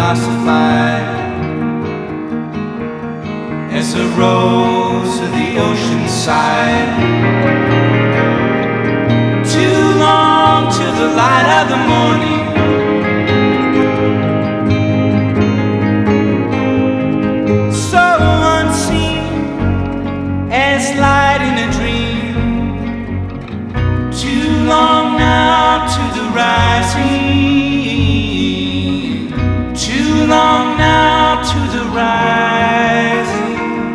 ossified as a rose of the ocean side. Too long till the light of the morning. So unseen as light in a dream. Too long now to the rising. Too long now to the rising.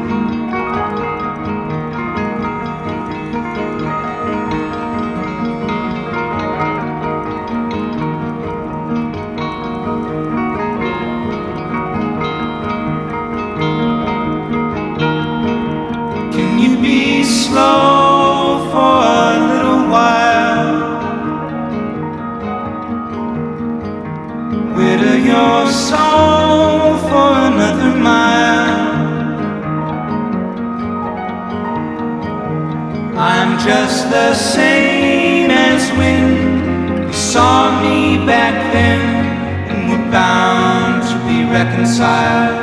Can you be slow for a little while? Wither your soul for another mile. I'm just the same as when you saw me back then, and we're bound to be reconciled.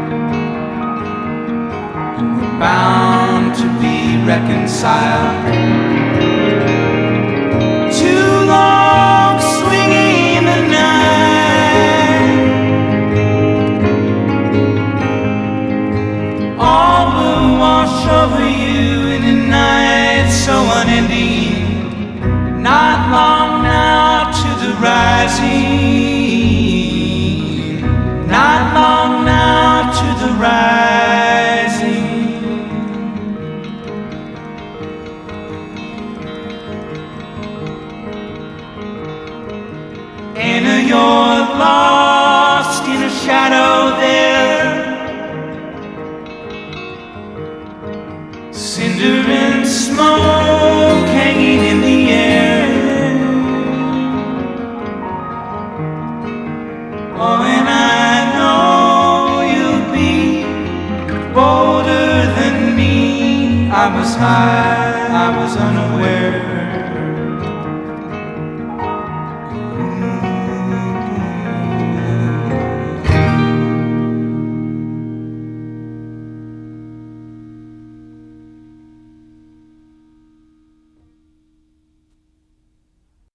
And we're bound to be reconciled. Too long swinging the night. All will wash over you in a night so unending. Not long now to the rising. Not long now to the rising. Anna, you're lost in a shadow there. Cinder and smoke hanging in the air. Oh, and I know you'll be bolder than me. I was high, I was unaware.